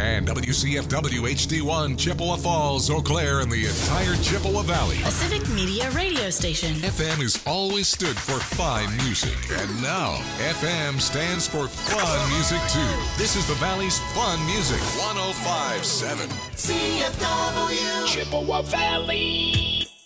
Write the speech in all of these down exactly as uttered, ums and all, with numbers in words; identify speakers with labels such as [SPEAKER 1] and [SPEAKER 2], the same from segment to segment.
[SPEAKER 1] and W C F W H D one Chippewa Falls, Eau Claire, and the entire Chippewa Valley.
[SPEAKER 2] A Civic Media radio station.
[SPEAKER 1] F M has always stood for fine music, and now F M stands for fun music too. This is the Valley's fun music, one oh five point seven
[SPEAKER 3] C F W
[SPEAKER 4] Chippewa Valley.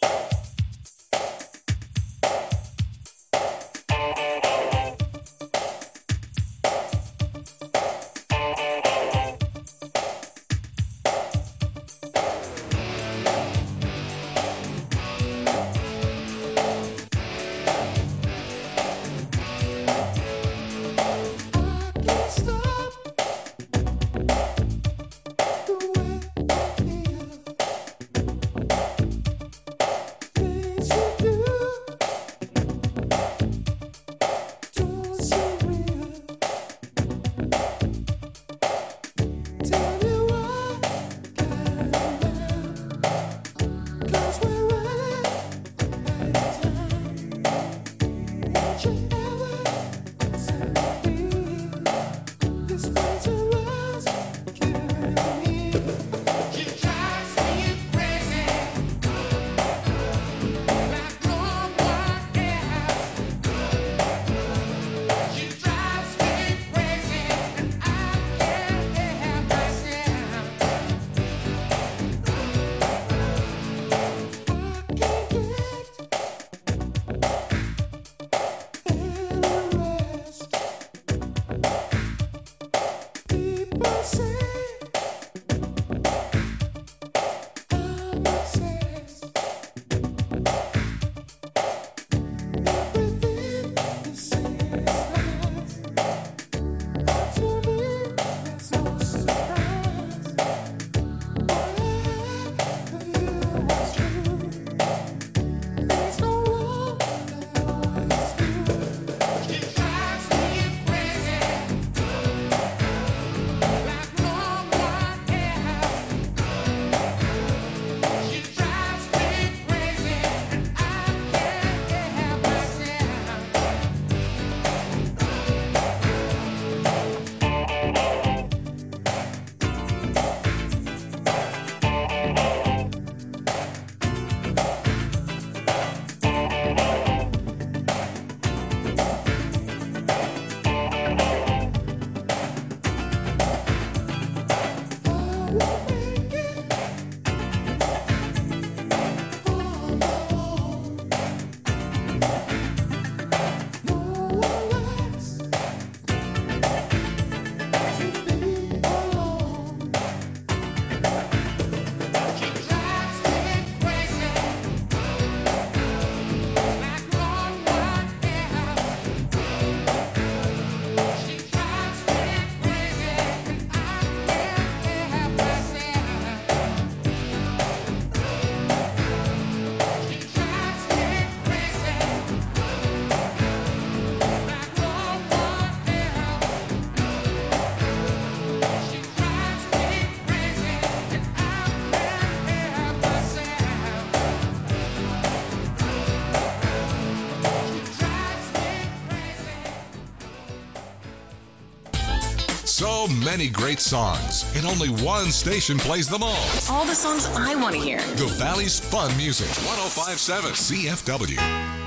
[SPEAKER 1] So many great songs, and only one station plays them all.
[SPEAKER 2] All the songs I want to hear.
[SPEAKER 1] The Valley's Fun Music, one oh five point seven C F W.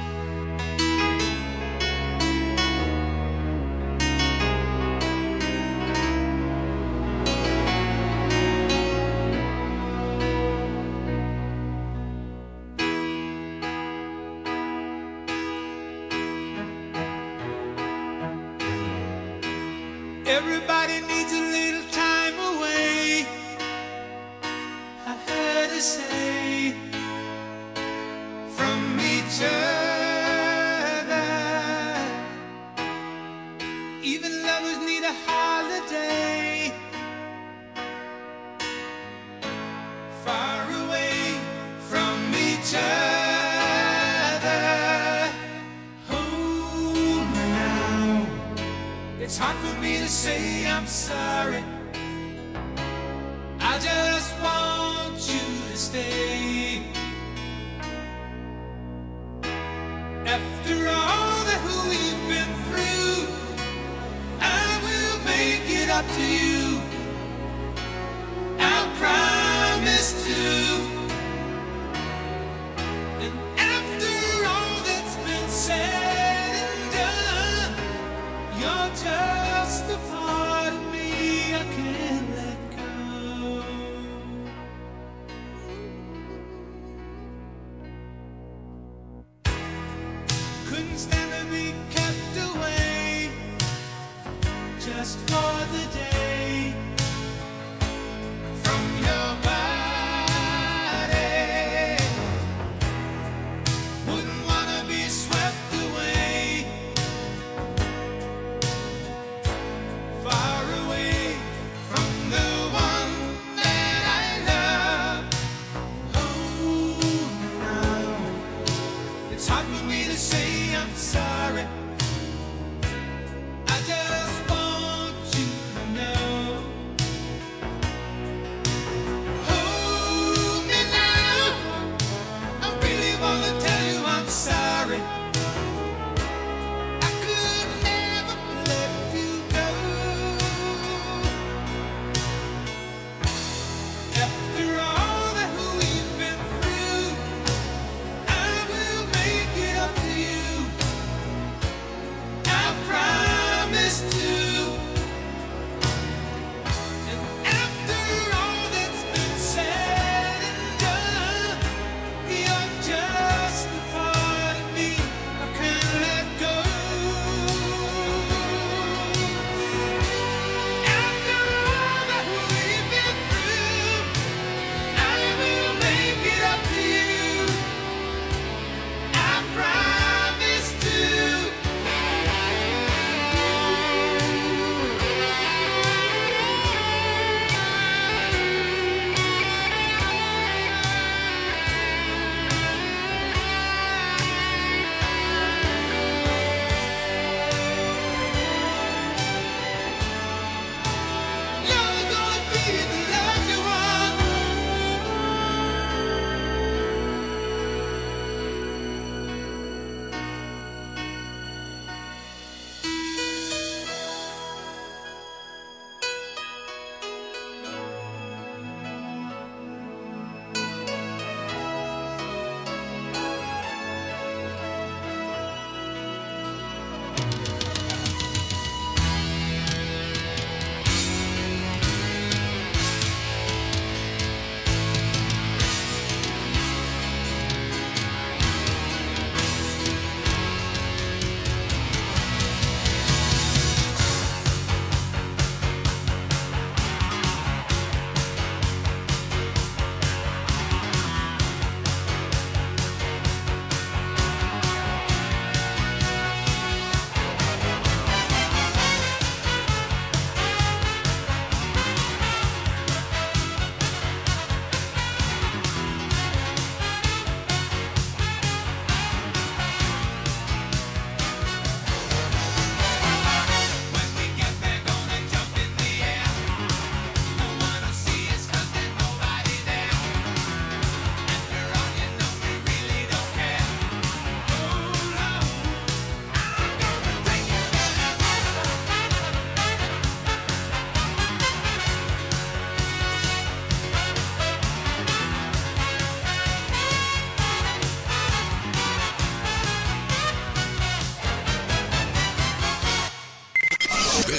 [SPEAKER 5] Everybody needs a little time away, I heard her say, from each other. Even lovers need a holiday, far away from each other. Hold me now, it's hard for me to say I'm sorry. I just want you to stay. After all that we've been through, I will make it up to you.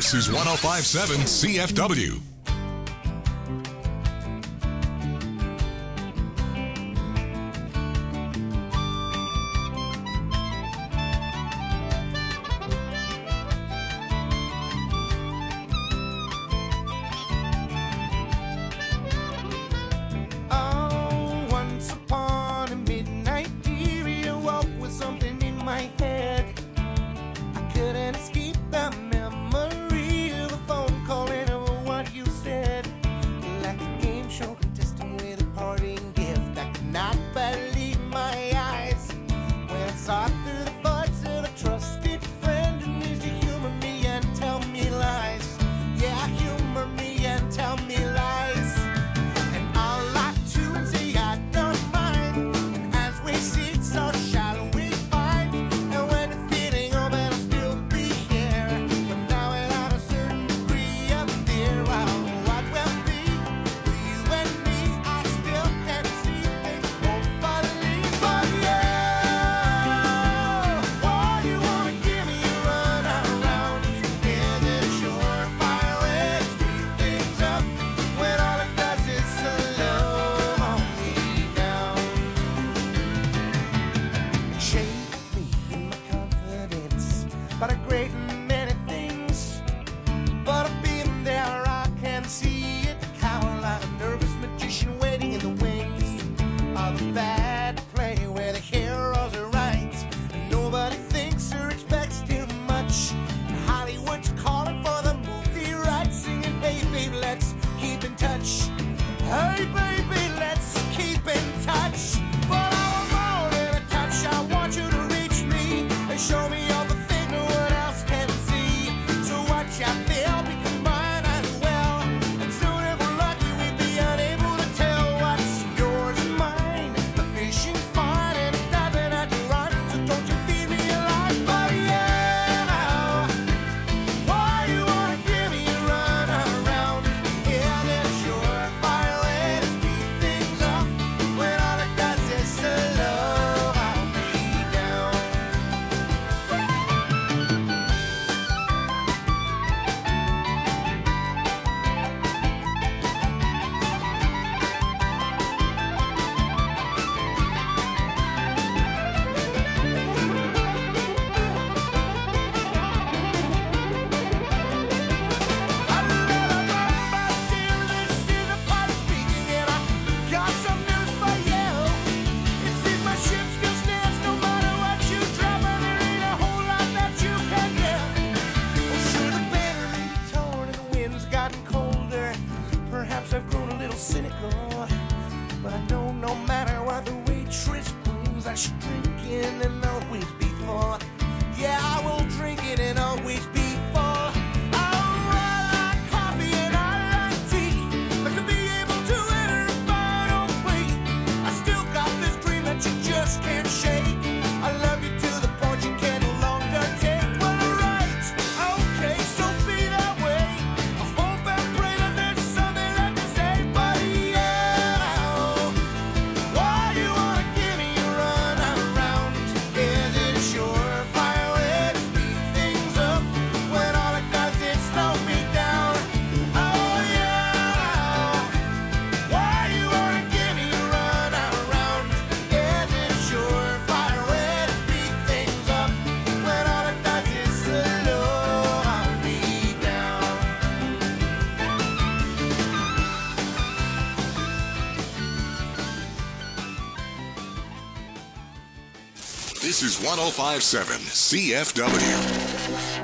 [SPEAKER 1] This is one oh five point seven C F W. This is one oh five point seven C F W.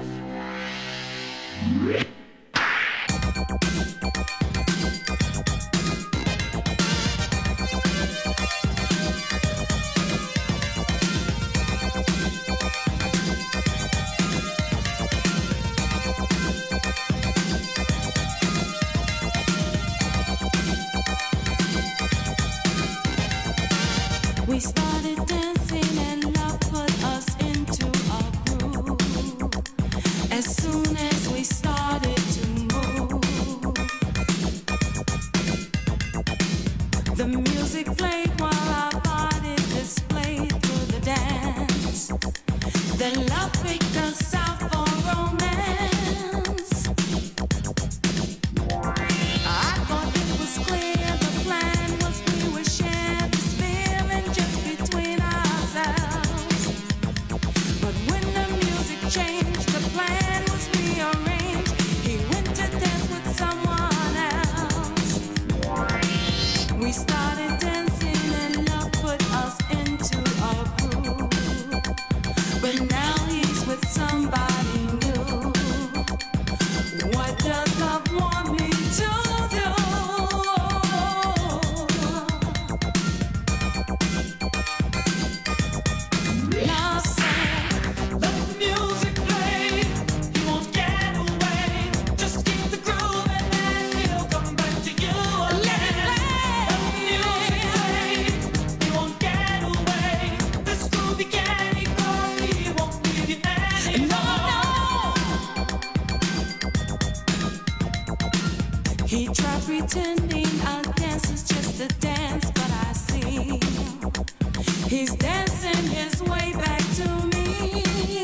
[SPEAKER 6] We started dancing and love put us into a groove. As soon as we started to move, the music played while our bodies displayed through the dance. Then love picked us out for romance. pretending a dance is just a dance, but I see he's dancing his way back to me.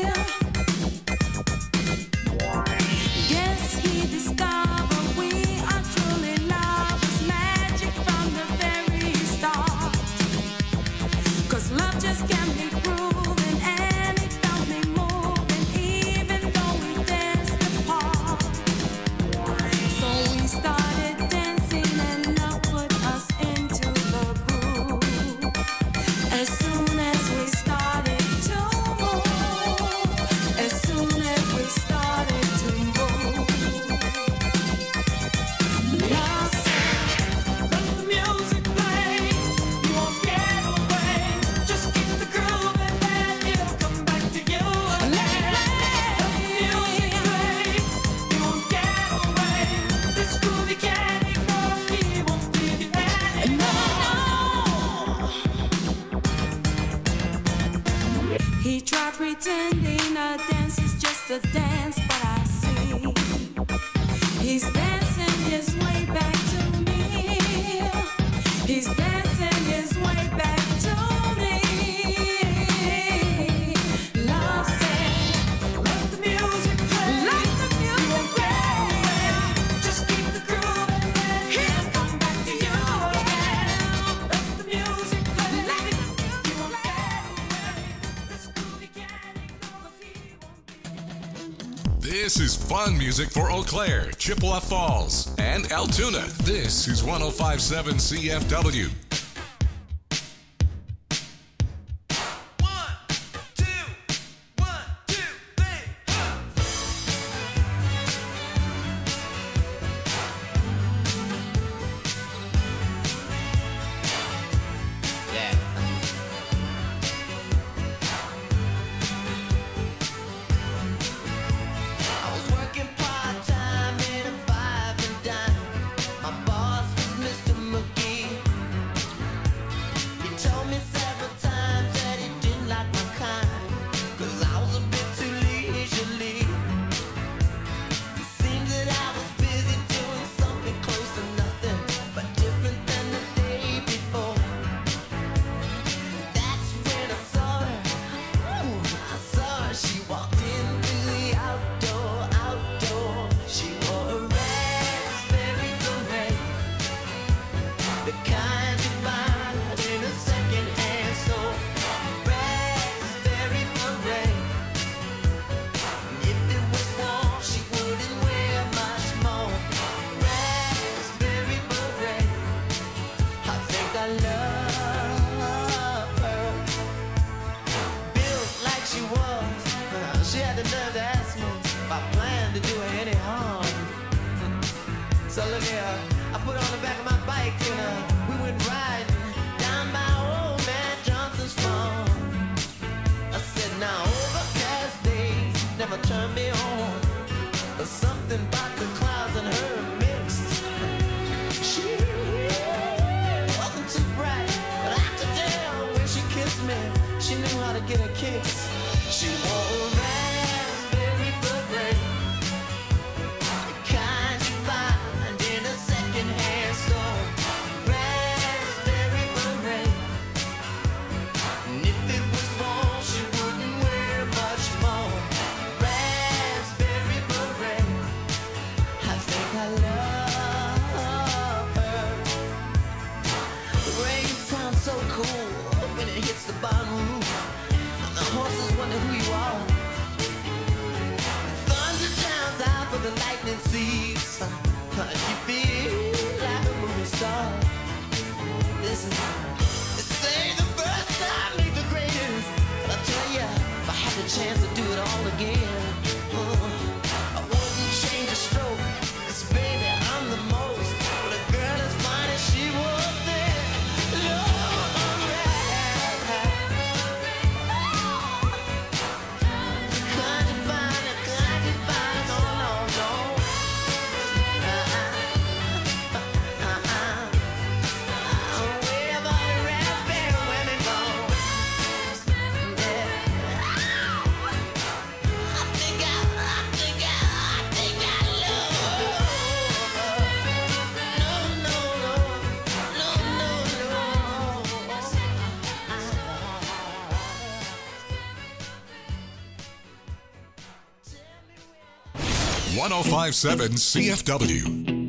[SPEAKER 6] Guess he discovered we are truly lovers, magic from the very start. 'Cause love just can't be proven, and it felt me moving, even though we danced apart. So we started dancing, and love put us into the groove. As soon as we started to move, as soon as we started to move, love said,
[SPEAKER 5] Let the music play. You won't get away. Just keep the groove and then it'll come back to you again. Let the music play. You won't get away. This groove you can't ignore. He won't leave you anymore.
[SPEAKER 6] he tried pretending a dance is just a dance, but I see he's dancing his way back to me. He's dancing his way back to me. Love said,
[SPEAKER 5] Let the music play.
[SPEAKER 6] let the music play.
[SPEAKER 5] Just keep the groove and then he'll come back to you again. Let the music play. You won't get away. This groove you can't ignore. 'Cause he won't be.
[SPEAKER 1] This is fun music for Eau Claire, Chippewa Falls, and Altoona. This is one oh five point seven C F W.
[SPEAKER 5] One, two, one, two, three.
[SPEAKER 3] Yeah. I was working part-time in a five and dime. My boss was Mister McGee. He told me several times that he didn't like my kind, 'cause I was a bit too leisurely. It seemed that I was busy doing something close to nothing, but different than the day before. That's when I saw her. Ooh, I saw her. She walked in through the outdoor, outdoor. She wore a raspberry beret, the kind you find in a second-hand store. Raspberry beret. If it was warm, she wouldn't wear much more. Raspberry beret. I think I love her. Built like she was, she had the nerve to ask me if I planned to do her any harm. So look here, I put her on the back of my bike and uh, we went riding down by old man Johnson's farm. I said, now overcast days never turn me on. There's something about the clouds and her mixed. She wasn't too bright, but I could tell when she kissed me, she knew how to get a kiss. She wore a raspberry beret, the kind you find in a second-hand store. Raspberry beret. And if it was warm, she wouldn't wear much more. Raspberry beret. I think I love her. The rain sounds so cool when it hits the bottom roof. And the horses
[SPEAKER 1] one oh five point seven C F W.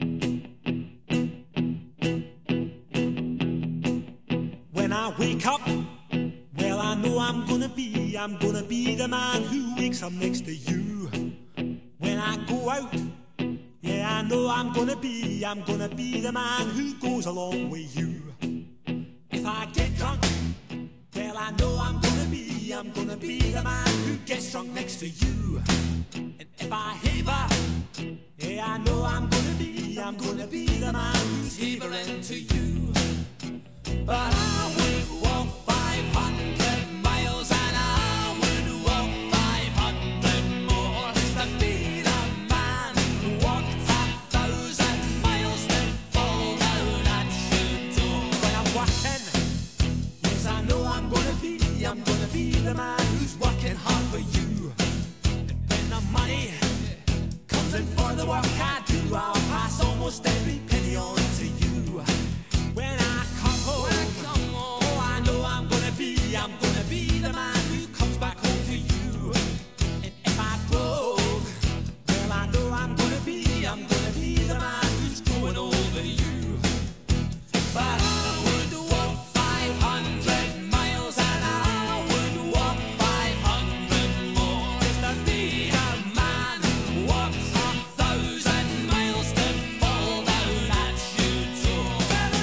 [SPEAKER 7] When I wake up, well, I know I'm gonna be, I'm gonna be the man who wakes up next to you. When I go out, yeah, I know I'm gonna be, I'm gonna be the man who goes along with you. If I get drunk, well, I know I'm gonna be, I'm gonna be the man who gets drunk next to you. And if I haver, yeah, I know I'm gonna be, I'm gonna be the man who's havering to you. But I would walk five hundred miles and I would walk five hundred more just to be the man who walked a thousand miles to fall down at your door. When I'm working, yes, I know I'm gonna be, I'm gonna be the man who's working hard for you. And when the money comes in for the work I do, I'll pass almost every penny on to you. When I come home, oh, I know I'm gonna be, I'm gonna be the man who comes back home to you. And if I broke, well, I know I'm gonna be, I'm gonna be the man who's going over you. But I would walk five hundred miles and I would walk five hundred more just to be the man who walks a thousand miles to fall down at your door.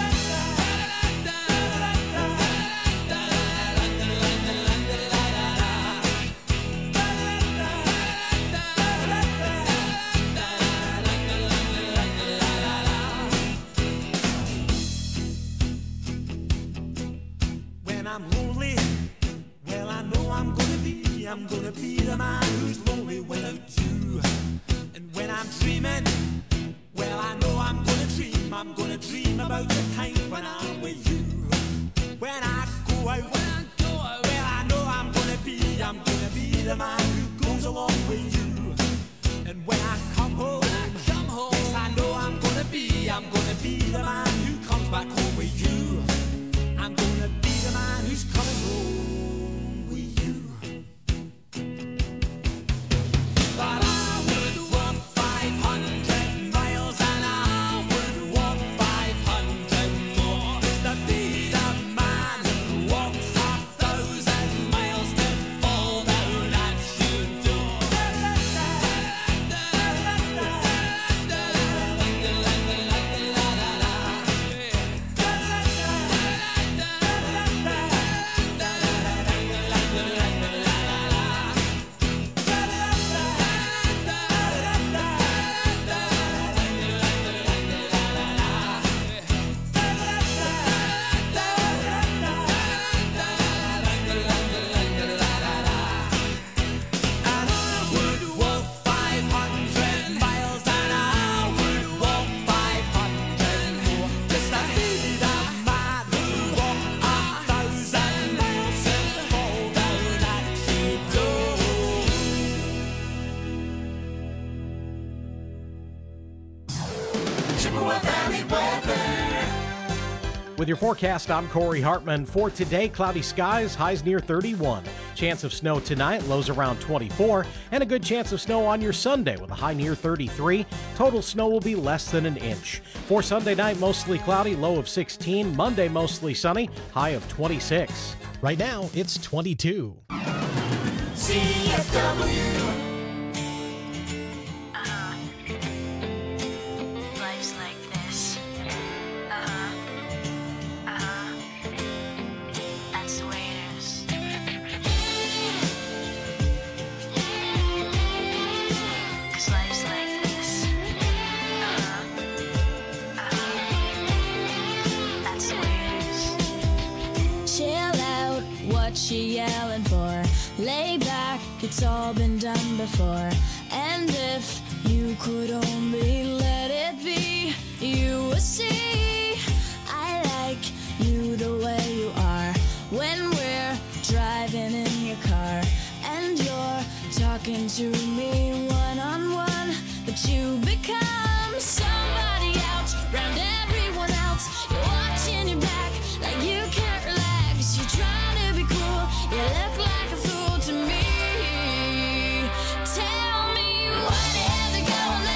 [SPEAKER 7] When I'm lonely, well, I know I'm gonna be, I'm gonna be the man who's lonely without you. And when I'm dreaming, well, I know I'm gonna dream, I'm gonna dream about the time when I'm with you. When I go out, well, I know I'm gonna be, I'm gonna be the man who goes along with you. And when I come home, come home, yes, I know I'm gonna be, I'm gonna be the man who comes back home with you. I'm gonna be the man who's coming home with you. But I would walk five hundred miles and I would walk five hundred more just to be the man who walks a thousand miles to fall down at your door. And I would walk five hundred miles and I would walk five hundred more just to be the man who walked a thousand miles to fall down at your door. Chippewa Valley weather.
[SPEAKER 8] With your forecast, I'm Corey Hartman. For today, cloudy skies, highs near thirty-one. Chance of snow tonight, lows around twenty-four. And a good chance of snow on your Sunday with a high near thirty-three. Total snow will be less than an inch. For Sunday night, mostly cloudy, low of sixteen. Monday, mostly sunny, high of twenty-six.
[SPEAKER 9] Right now, it's twenty-two.
[SPEAKER 7] C F W.
[SPEAKER 10] Life's like this. Uh-huh. Uh-huh. That's the way it is. 'Cause life's like this. Uh-huh. Uh-huh. That's the way it is.
[SPEAKER 6] Chill out, what you yelling for? Lay back, it's all been done before. And if you could only let it be, you would see I like you the way you are. When we're driving in your car and you're talking to me one on one, but you become somebody else round everyone else. You're watching your back like you can't relax. You're trying to be cool, you look like a fool to me. Tell me what is going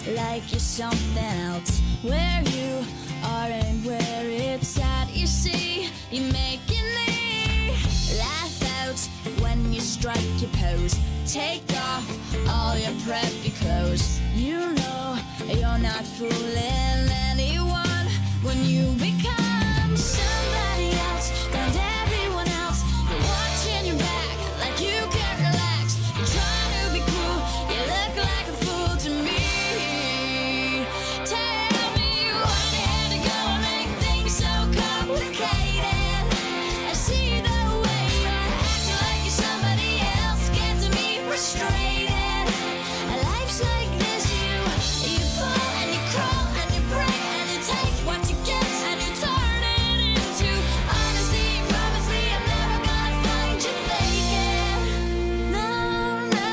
[SPEAKER 11] like you're something else. Where you are and where it's at, you see, you're making me laugh out when you strike your pose. Take off all your preppy clothes. You know you're not fooling anyone when you become somebody else. And everyone else, you're watching your back like you can't relax. You're trying to be cool, you look like a fool to me. Tell me why you had to go and make things so complicated. I see the way you're acting like you're somebody else, gets me frustrated. Life's like this, you you fall and you crawl and you break and you take what you get and you turn it into honesty. Promise me I'm never gonna find you faking. No, no,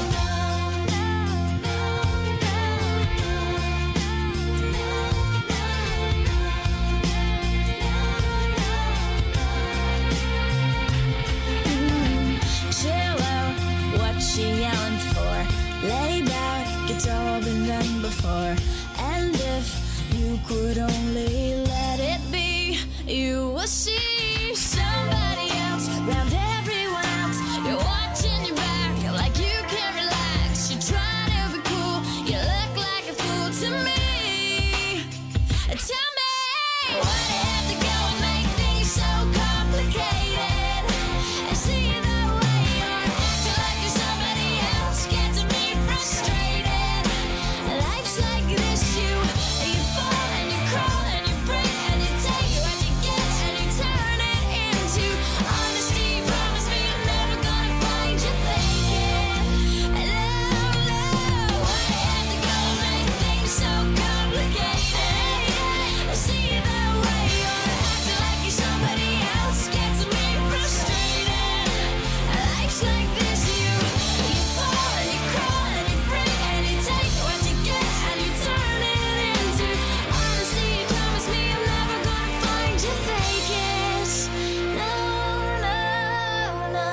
[SPEAKER 11] chill out, what she yelling for? Lay back, it's all been done before. And if you could only let it be, you will see somebody else round everyone else. You're watching your back like you can't relax. You're trying to be cool, you look like a fool to me. Tell me why you have to go and make things so complicated. I see the way you're acting like you're somebody else, gets me frustrated. Life's like this, you you fall and you crawl and you break and you take what you get and you turn it into honesty. Promise me I'm never gonna find you faking. No, no, why you have to go and make things so complicated? I see the way you're acting like you're somebody else, gets me frustrated. Life's like this, you you fall and you crawl and you break and you take what you get and you turn it into honesty. Promise me I'm never gonna find you faking. No, no, no.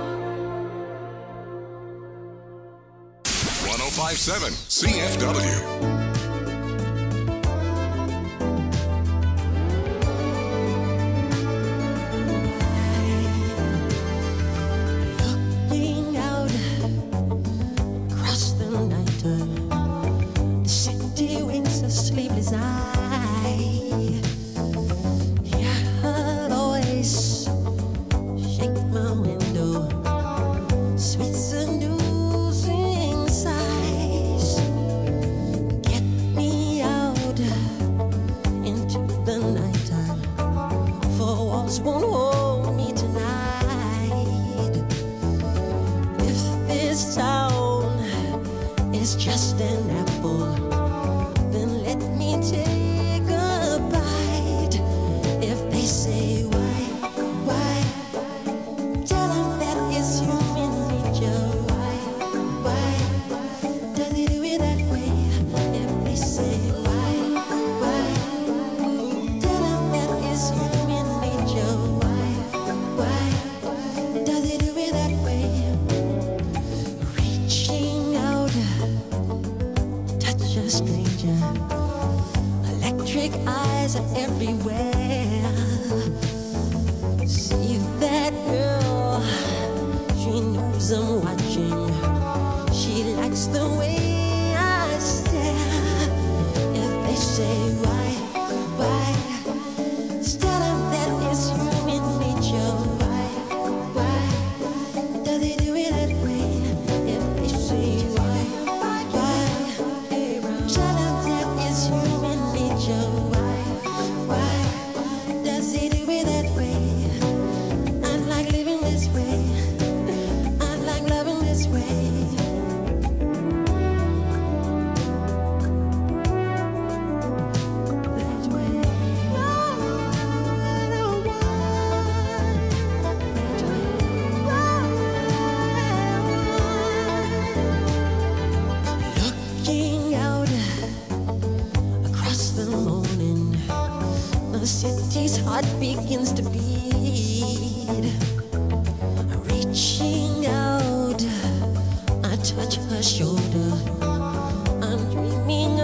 [SPEAKER 1] one oh five point seven C F W.
[SPEAKER 12] Looking out across the night, the city winks a sleepless eye. Yeah, I'll always shake my window, sweet seducing sighs. Get me out into the nighttime, for walls won't hold me tonight. If this town is just an apple, then let me take a bite. If they say why, why, tell them that it's human nature. Why, why, does he do it that way? If they say why, why, tell them that it's human nature. Why, why, does he do it that way? Reaching out, touch a stranger. Electric eyes are everywhere. See that girl, she knows I'm watching. She likes the way I stare. If they say why, why, tell them that it's human nature. Why, why, does he do it that way? If they say why, why, tell them that it's human nature. Why, why, does he do it that way? I like living this way. I like loving this way. That way. I don't want that way. Looking out across the morning, the city's heart begins to beat. Reaching out, I touch her shoulder. I'm dreaming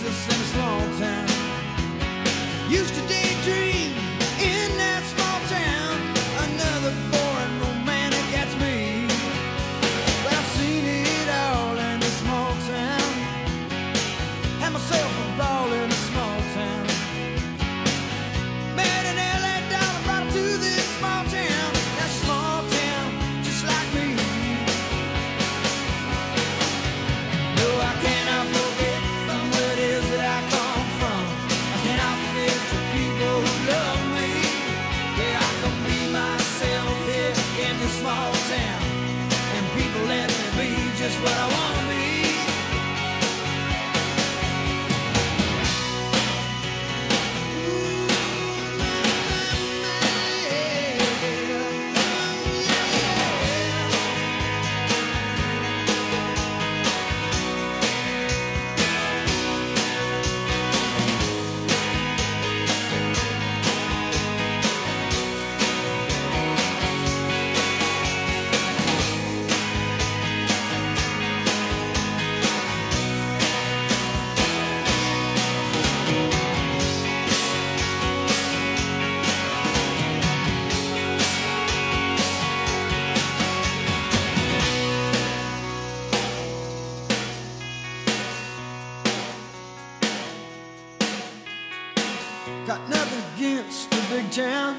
[SPEAKER 13] oasis in a small town. Used to daydream in that small town. Another boring romantic, that's me. But I've seen it all in a small town. Had myself a ball in a small town. Met an L A dollar, brought her to this small town. That small town, just like me. No, I cannot forget from where it is that I come from. I cannot forget the people who love me. Yeah, I can be myself here in this small town, and people let me be just what I want to be. Got nothing against the big town.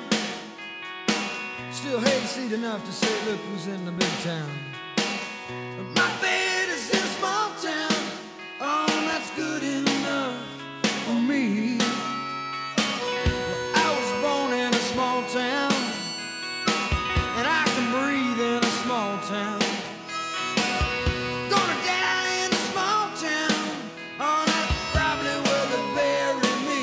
[SPEAKER 13] Still hayseed enough to say, look who's in the big town. But my bed is in a small town. Oh, that's good enough for me. Well, I was born in a small town, and I can breathe in a small town. Gonna die in a small town. Oh, that's probably where they bury me.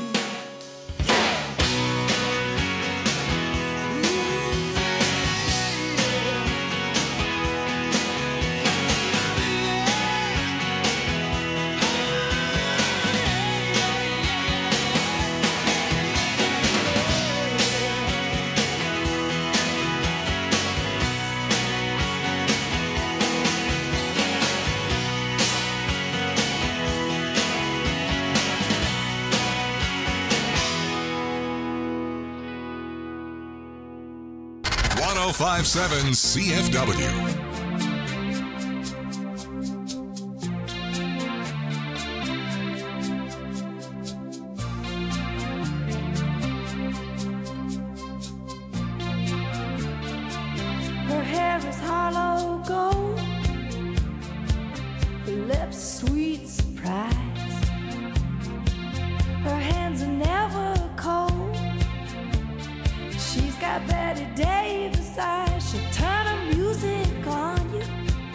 [SPEAKER 1] one oh five point seven C F W.
[SPEAKER 6] Her hair is hollow gold, her lips sweet surprise. Her hands are never cold. She's got Betty Davis eyes. She'll turn her music on you.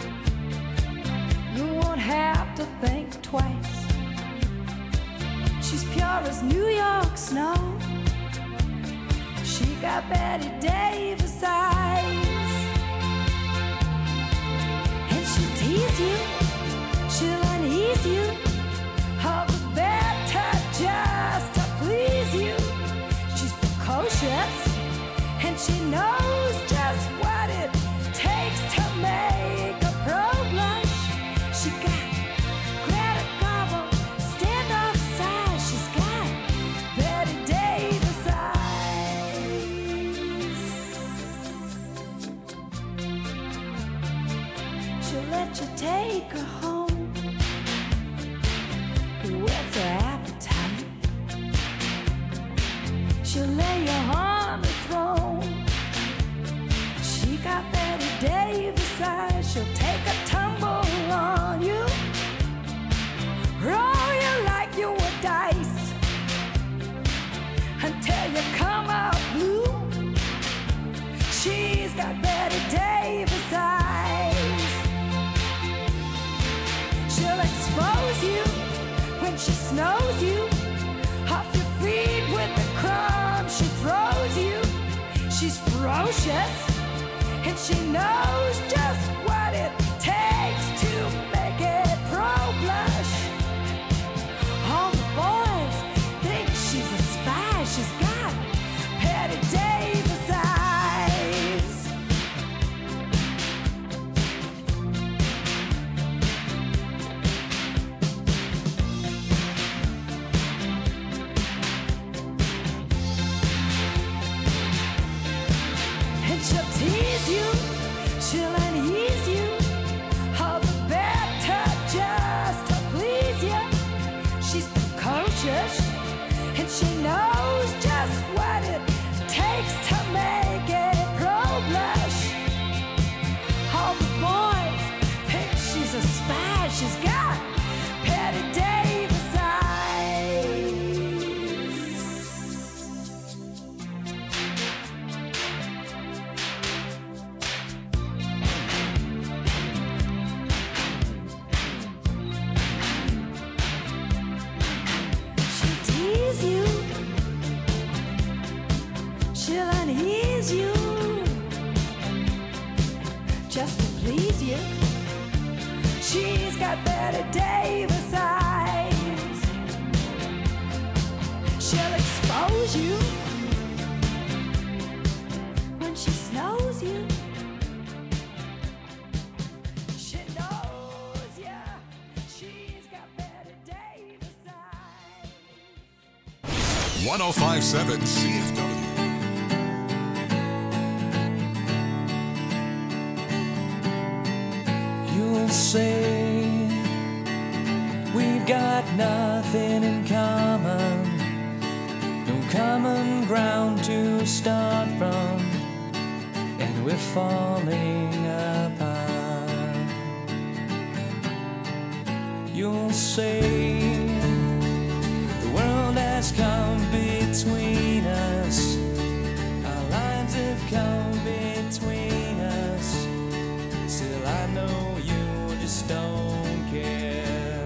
[SPEAKER 6] You won't have to think twice. She's pure as New York snow. She got Betty Davis eyes. And she'll tease you, she'll unease you, all the better just to please you. She's precocious, and she knows just what it takes to make a pro blush. She got Greta Garbo, stand off side. She's got Betty Davis eyes. She'll let you take her home, whets her appetite. She'll lay you on the throne. She got Betty Davis eyes. She'll take a tumble on you, roll you like you were dice, until you come out blue. She's got Betty Davis eyes. She'll expose you when she snows you, off your feet with the crumbs she throws you. She's ferocious, and she knows just what it takes to make it pro blush. All the boys think she's a spy. She's got Betty Davis eyes. tease you, she'll unease you. All the better just to please you. She's precocious, and she knows just what it takes to make a pro blush. All the boys think she's a spy. She's got Patty Davis eyes. She'll tease you, she'll unease you, just to please you. She's got Betty Davis eyes. She'll expose you when she snows you. She knows ya. She's got Betty Davis eyes.
[SPEAKER 1] one oh five point seven C F W.
[SPEAKER 14] You'll say we've got nothing in common, no common ground to start from, and we're falling apart. You'll say the world has come between us, our lines have come between us. Still I know you just don't care.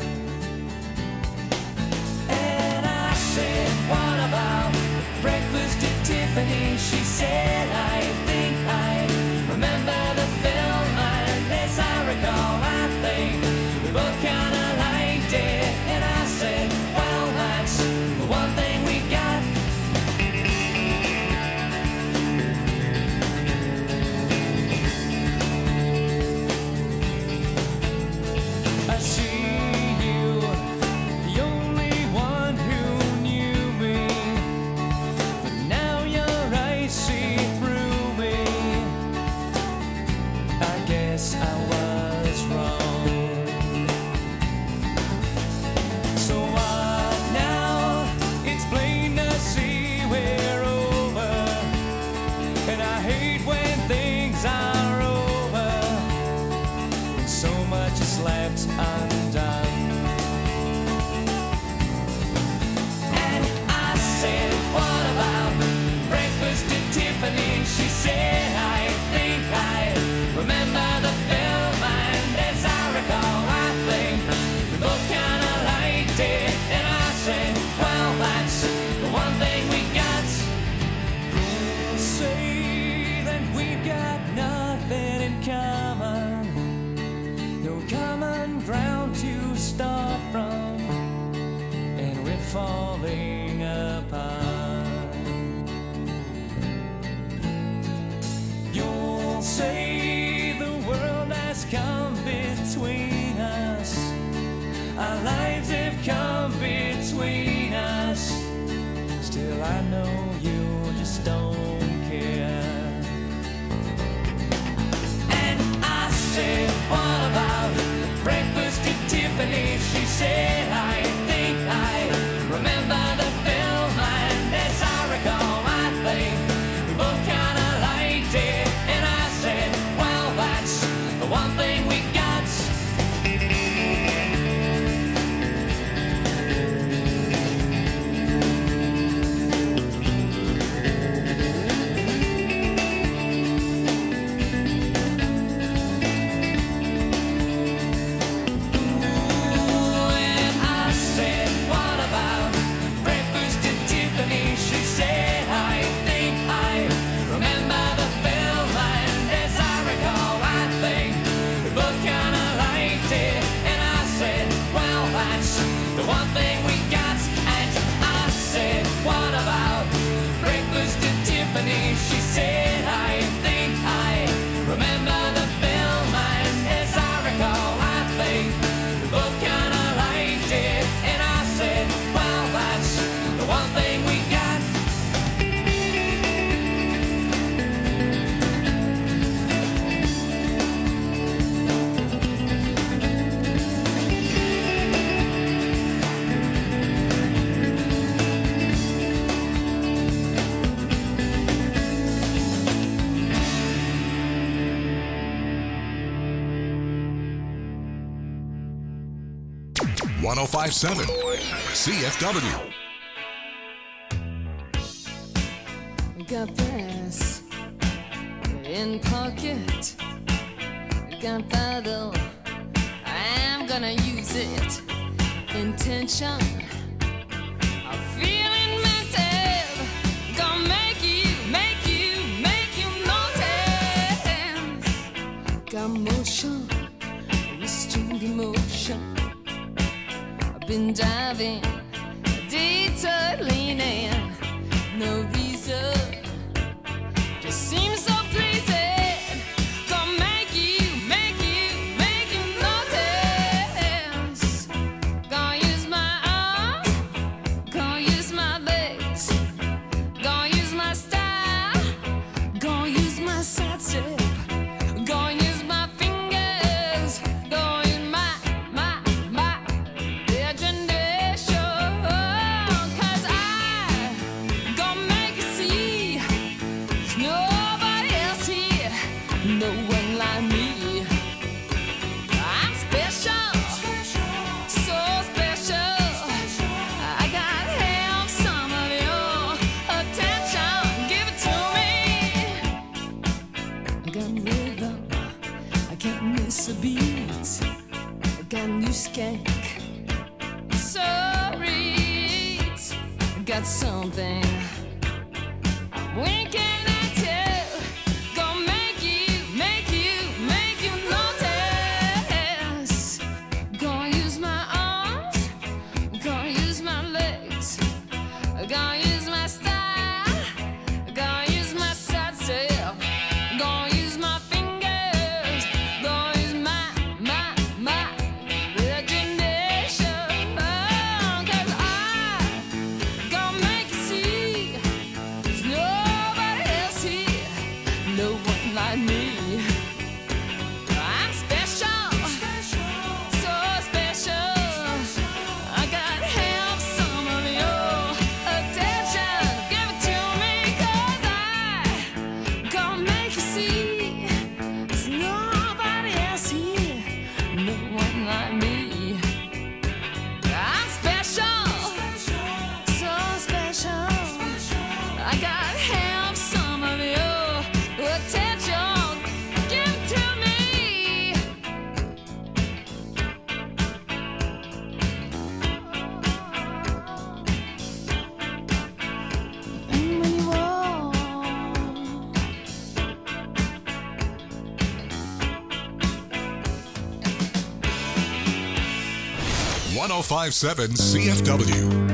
[SPEAKER 14] And I said, what about breakfast at Tiffany? She said, I think I remember the film, and as I recall, I think we both kinda liked it. And I said, well, that's the one thing we got. I see you, the only one who knew me, but now your eyes see through me. I guess I was wrong. So what now? It's plain to see we're over, and I hate when things are over, when so much is left undone. And I said, what about breakfast at Tiffany? She said, I think I remember the film, and as I recall, I think we both kinda liked it. And I said, well, that's the one thing we got. Say that we've got nothing in common, no common ground to start from, and we're falling apart. You'll say the world has come between us, our lives have come between us. Still I know you just don't care. And I said, what about breakfast at Tiffany? She said, I think I remember the
[SPEAKER 1] one oh five point seven C F W.
[SPEAKER 15] Got this in pocket. Got that though. I'm gonna use it. Intention. I'm feeling mental. Gonna make you, make you, make you notice. Got motion, restrained emotion. I've been diving, detoured, leaning. No reason. Just seems so pleasing. Gonna make you, make you, make you notice. Gonna use my arms, gonna use my legs, gonna use my style, gonna use my side step, gonna use my fingers, gonna use my, my, my imagination. 'Cause I gonna make you see there's nobody else here, no one like me. I'm special, so special. I gotta have some of your attention. Give it to me. I got rhythm, I can't miss a beat. I got new skank, so reach. I got something winking at you. Gonna make you, make you, make you notice. Gonna use my arms, gonna use my legs, gonna use my style, gonna use my side step, gonna use my fingers, gonna use my, my, my imagination. 'Cause I gonna make you see there's nobody else here, no one like me. I'm special, so special. I gotta have some of your attention. Give it to me, 'cause I gonna make you see there's nobody else here, no one like me. I'm special, so special. I gotta have some of your attention. Give it to me. And when you walk,
[SPEAKER 1] one oh five point seven C F W.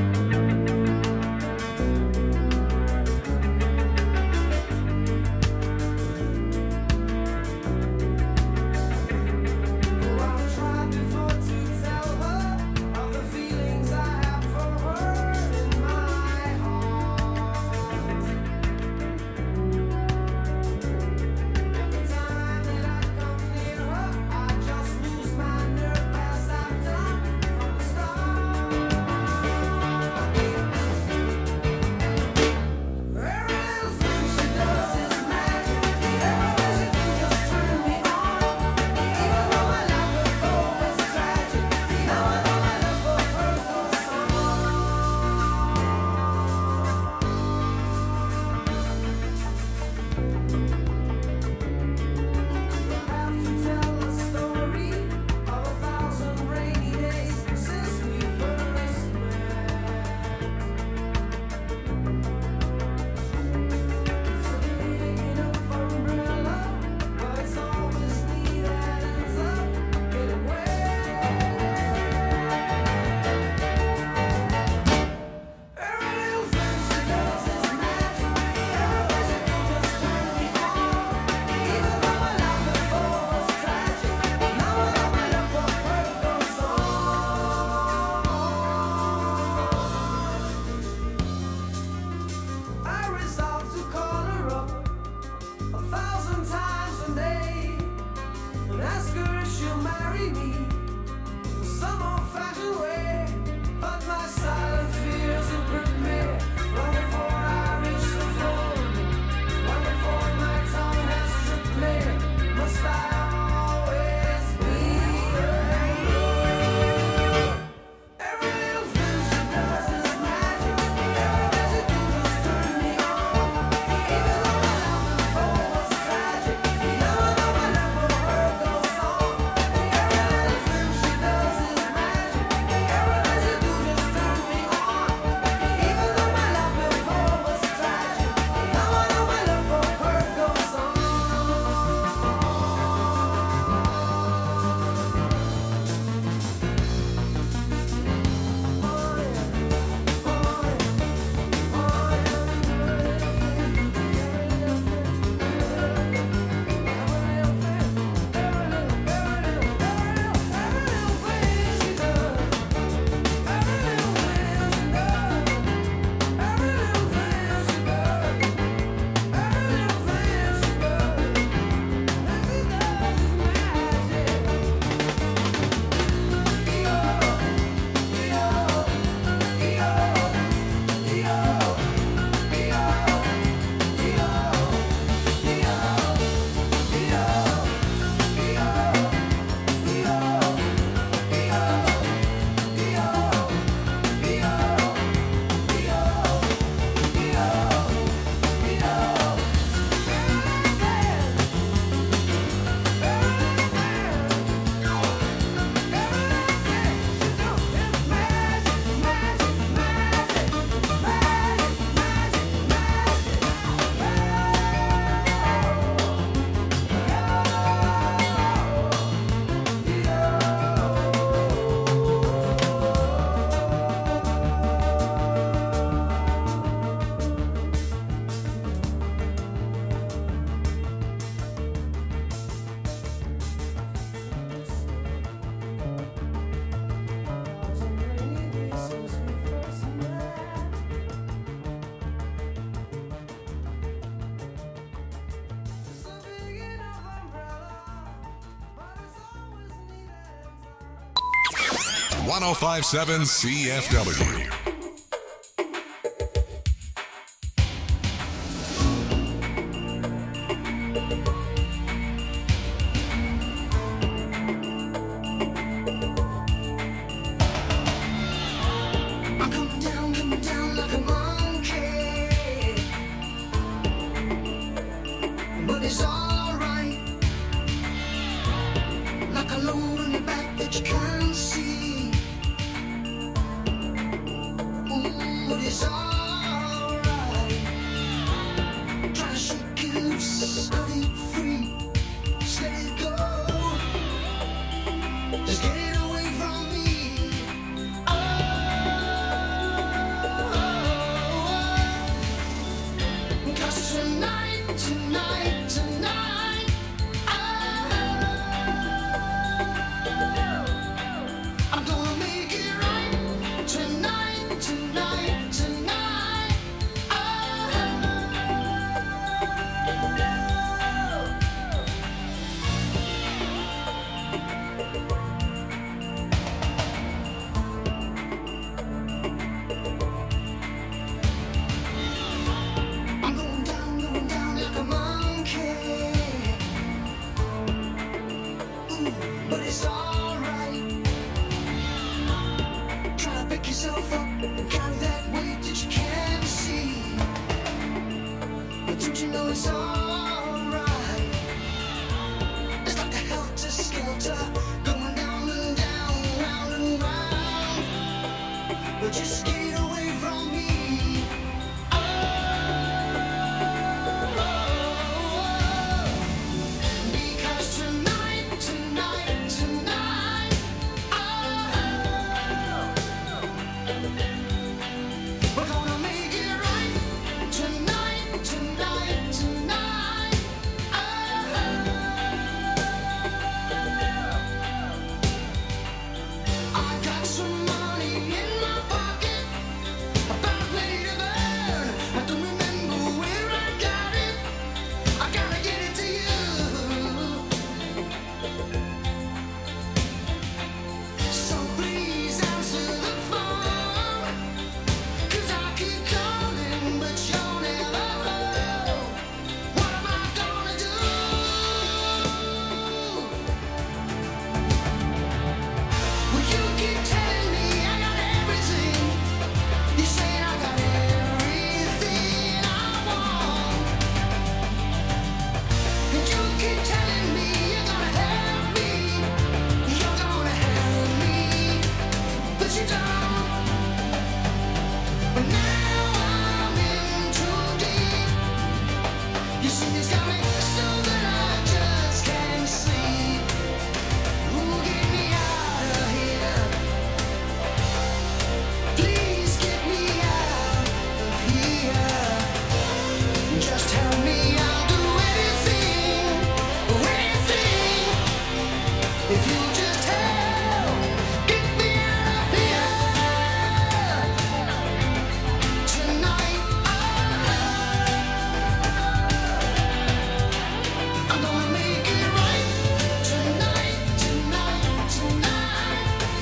[SPEAKER 1] one oh five point seven C F W.
[SPEAKER 3] I'm coming down, coming down like a monkey, but it's alright. Like a load on your back that you can't see. Ooh, but it's alright. Try to shake it loose, cut it free, just let it go. Just get it away from me. Cause tonight, tonight, tonight, I'm gonna make it right. Tonight, tonight, tonight, I'm going down, going down like a monkey. Ooh, but it's alright. Try to pick yourself up and carry that weight that you can't see. But don't you know it's alright? It's like a helter-skelter going down and down, round and round. But just get away from me. Because tonight, tonight, tonight, we're gonna make it right. Tonight, tonight, tonight, I got some money in my pocket, about ready to burn. I don't remember where I got it. I gotta get it to you. So please answer the phone, 'cause I keep calling, but you're never home. What am I gonna do? Well, you keep telling me I got everything. You saying I got everything I want. And you keep telling me you're gonna help me. You're gonna help me, but you don't. But now I'm in too deep. You see it's got me so that I just can't sleep. Ooh, get me out of here. Please get me out of here. Just tell me I'll do anything, anything. If you just help, get me out of here. Tonight, I'm gonna make it right. Tonight, tonight, tonight.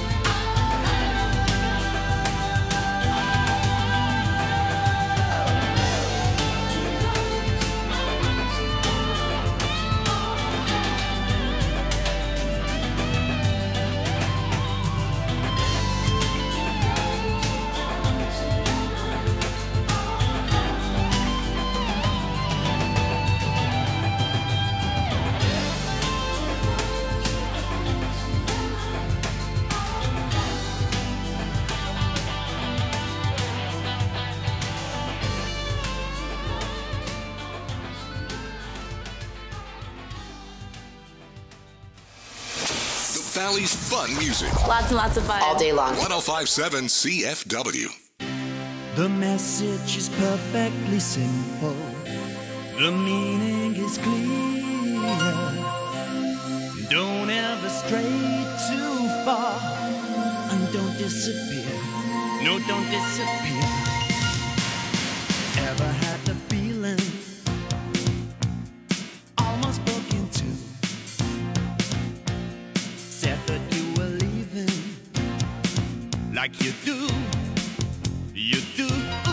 [SPEAKER 1] The Valley's fun music.
[SPEAKER 2] Lots and lots of fun. All day long.
[SPEAKER 1] one oh five point seven C F W.
[SPEAKER 16] The message is perfectly simple. The meaning is clear. Don't ever stray too far. And don't disappear. No, don't disappear. Ever had the feeling almost broke into? Said that you were leaving. like you do. You do.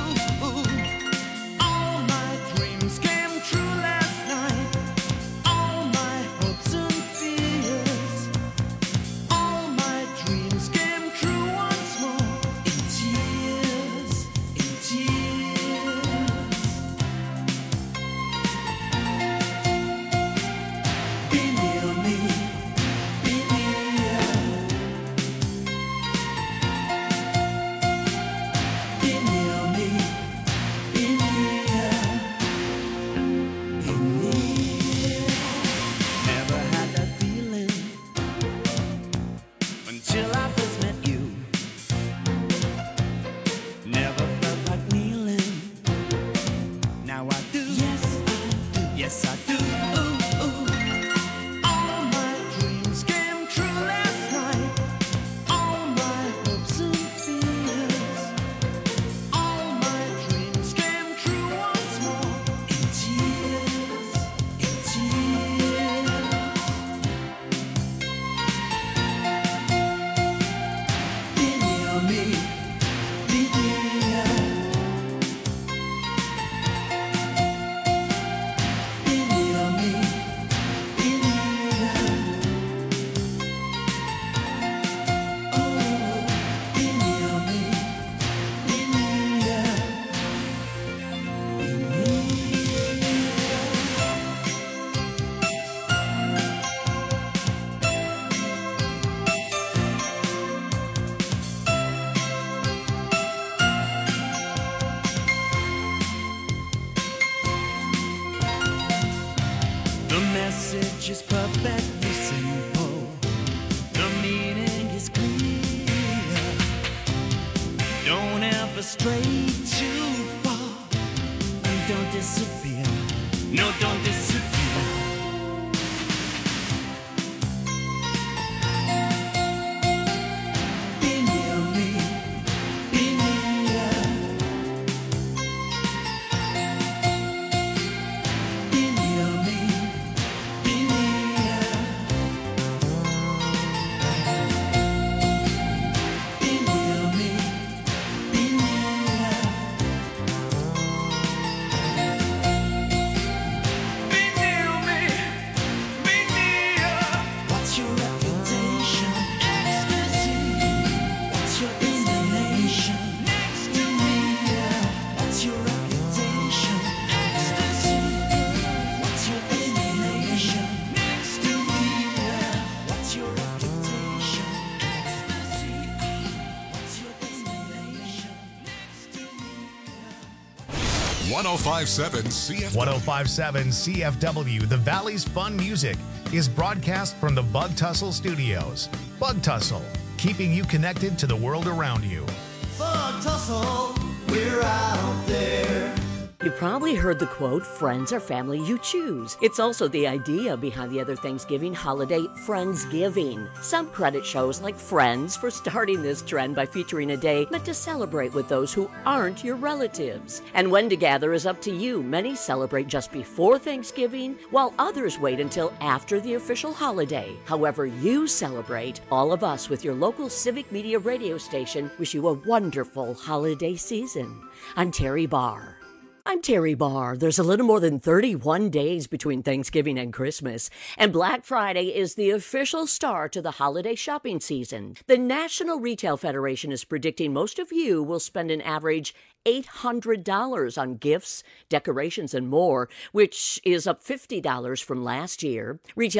[SPEAKER 16] All my dreams came true last night. All my hopes and fears. All my dreams came true once more. In tears, in tears. Be near me, be near. Be near me, be near. Be near. Never had that feeling until I first met you. Never felt like kneeling. Now I do. Yes, I do. Yes, I do. Ooh, ooh. All my dreams came true last night. All my hopes and fears. All my dreams came true once more. In tears, in tears. Be near me, be near. Be near me, be near. Oh, be near me, be near. Be The message is perfectly simple. The meaning is clear. Don't ever stray too far. And don't disappear. No, don't disappear. Be near me. Be near. Be near me. Be near. Be near me. Be near. Be near me. Be near. What's your reputation? Ecstasy. What's your destination? Next to me. What's your reputation? Ecstasy. What's your destination? Next to me. What's your reputation? Ecstasy. What's your destination?
[SPEAKER 1] one oh five point seven C F.
[SPEAKER 17] one oh five point seven C F W, the Valley's Fun Music, is broadcast from the Bug Tussle Studios. Bug Tussle, keeping you connected to the world around you.
[SPEAKER 16] Bug Tussle, we're out there.
[SPEAKER 18] You probably heard the quote, friends are family you choose. It's also the idea behind the other Thanksgiving holiday, Friendsgiving. Some credit shows like Friends for starting this trend by featuring a day meant to celebrate with those who aren't your relatives. And when to gather is up to you. Many celebrate just before Thanksgiving, while others wait until after the official holiday. However you celebrate, all of us with your local civic media radio station wish you a wonderful holiday season. I'm Terry Barr. I'm Terry Barr. There's a little more than thirty-one days between Thanksgiving and Christmas, and Black Friday is the official start to the holiday shopping season. The National Retail Federation is predicting most of you will spend an average eight hundred dollars on gifts, decorations, and more, which is up fifty dollars from last year. Retail